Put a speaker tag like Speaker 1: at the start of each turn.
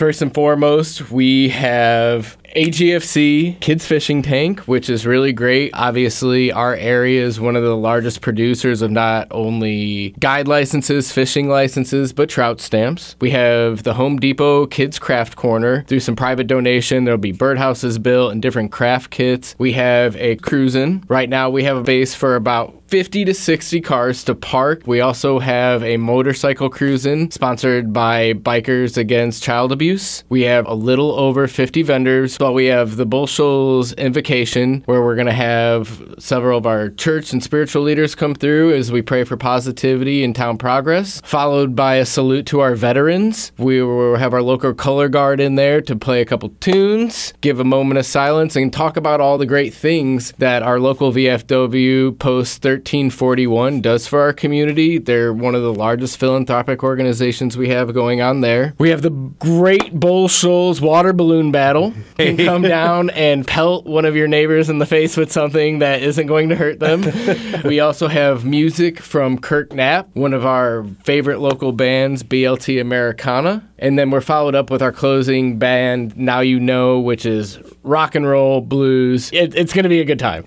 Speaker 1: First and foremost, we have AGFC Kids Fishing Tank, which is really great. Obviously, our area is one of the largest producers of not only guide licenses, fishing licenses, but trout stamps. We have the Home Depot Kids Craft Corner. Through some private donation, there'll be birdhouses built and different craft kits. We have a cruisin'. Right now, we have a base for about 50 to 60 cars to park. We also have a motorcycle cruisin' sponsored by Bikers Against Child Abuse. We have a little over 50 vendors. But we have the Bull Shoals Invocation, where we're going to have several of our church and spiritual leaders come through as we pray for positivity and town progress, followed by a salute to our veterans. We will have our local color guard in there to play a couple tunes, give a moment of silence, and talk about all the great things that our local VFW Post 1341 does for our community. They're one of the largest philanthropic organizations we have going on there. We have the great Bull Shoals water balloon battle. You can come down and pelt one of your neighbors in the face with something that isn't going to hurt them. We also have music from Kirk Knapp, one of our favorite local bands, BLT Americana. And then we're followed up with our closing band, Now You Know, which is rock and roll, blues. It's going to be a good time.